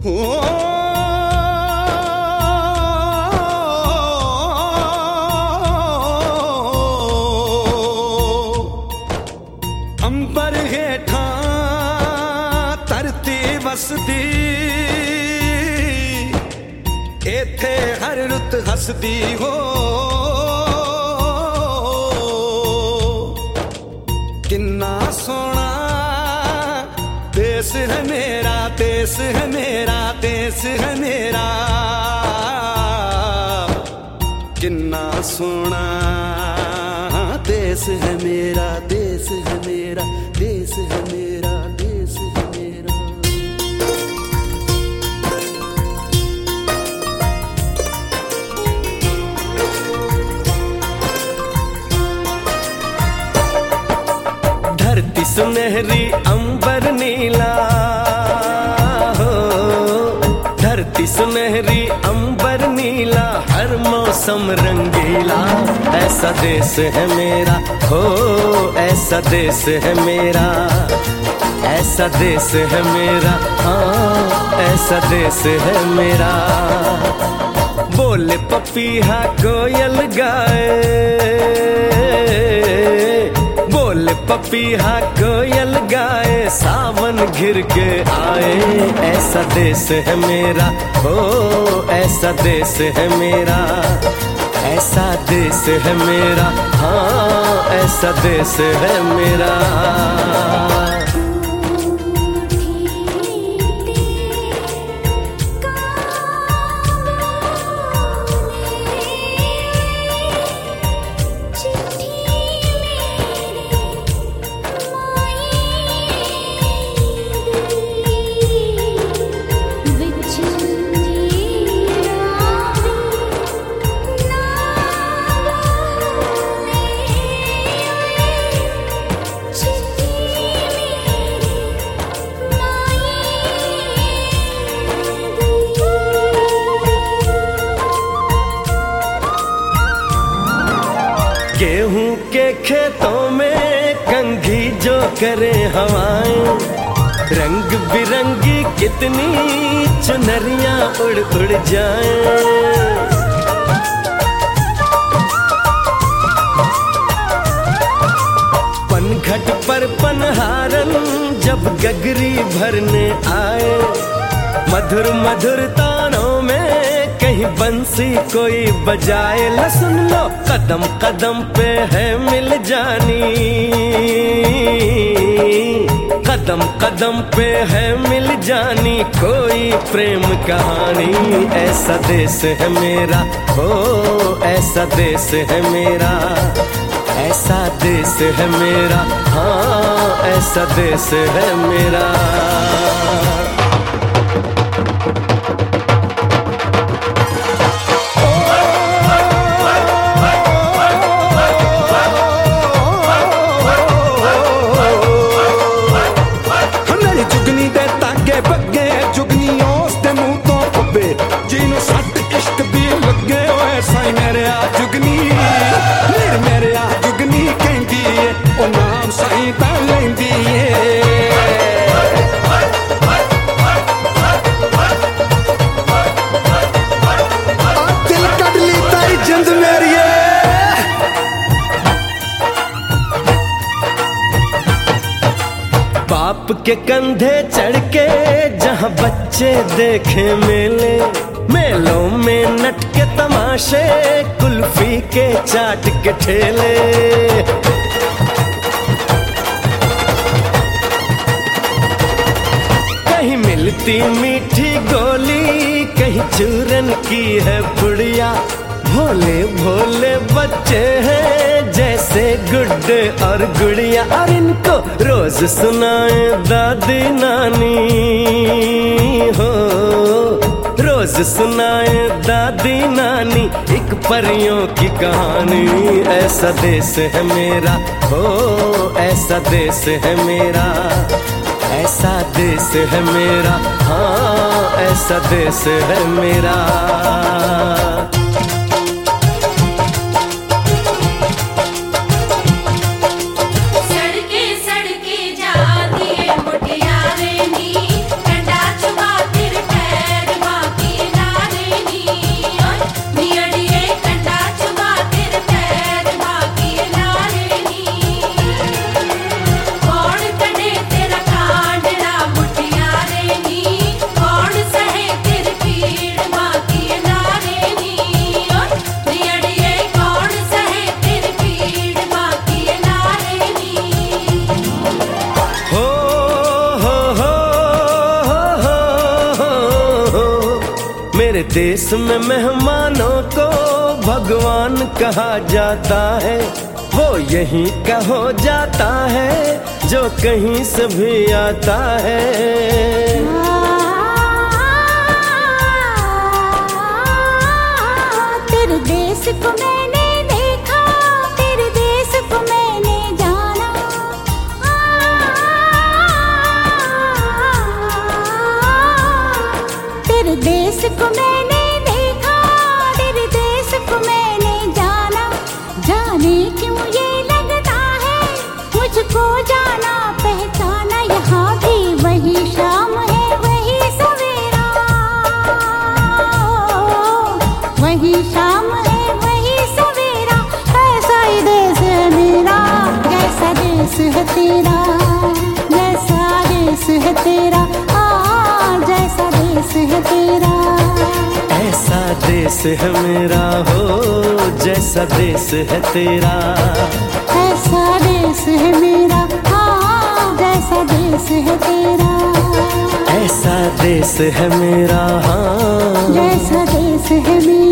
अंबर हेठा धरती वसदी, इथे हर रुत हसदी हो। किन्ना सोना देश है मेरा, देश है मेरा, देश है मेरा। किन्ना सोना देश है मेरा, देश है मेरा, देश है मेरा, देश है मेरा। धरती सुनहरी अंबर नीला हो, धरती सुनहरी अंबर नीला, हर मौसम रंगीला। ऐसा देश है मेरा हो, ऐसा देश है मेरा, ऐसा देश है मेरा, हाँ ऐसा देश है मेरा। बोले पपीहा कोयल गाए, बोले पपीहा कोयल गाए, सावन घिर के आए। ऐसा देश है मेरा हो, ऐसा देश है मेरा, ऐसा देश है मेरा, हाँ ऐसा देश है मेरा। गेहूं के खेतों में कंघी जो करे हवाएं, रंग बिरंगी कितनी चुनरियां उड़ उड़ जाएं। पनघट पर पनहारन जब गगरी भरने आए, मधुर मधुर तानों में कहीं बंसी कोई बजाए। ल सुन लो कदम कदम पे है मिल जानी, कदम कदम पे है मिल जानी कोई प्रेम कहानी। ऐसा देश है मेरा हो, ऐसा देश है मेरा, ऐसा देश है मेरा, हाँ ऐसा देश है मेरा। बाप के कंधे चढ़ के जहाँ बच्चे देखे मेले, मेलों में नट के तमाशे, कुल्फी के चाट के ठेले। कहीं मिलती मीठी गोली, कहीं चूरन की है पुड़िया। भोले भोले बच्चे हैं जैसे गुड्डे और गुड़िया, और इनको रोज सुनाए दादी नानी हो, रोज सुनाए दादी नानी एक परियों की कहानी। ऐसा देश है मेरा हो, ऐसा देश है मेरा, ऐसा देश है मेरा, हाँ ऐसा देश है मेरा। सड़के जाती है मुटियारे नी, डंडा चुबा फिर मेरे देश में मेहमानों को भगवान कहा जाता है, वो यहीं का हो जाता है जो कहीं से भी आता है। तेरे देश को मैंने देखा, तेरे देश को मैंने जाना, तेरे देश को मैंने देखा, तेरे देश को मैंने जाना। जाने क्यों ये लगता है मुझको जाना पहचाना, यहाँ भी वही शाम है वही सवेरा, वही शाम है वही सवेरा। ऐसा ही देश है मेरा, जैसा देश है तेरा, जैसा देश है तेरा, जैसा देश है तेरा। ऐसा देश है मेरा हो जैसा देश है तेरा, ऐसा देश है मेरा, जैसा देश है तेरा। ऐसा देश है मेरा, हाँ जैसा देश है मेरा।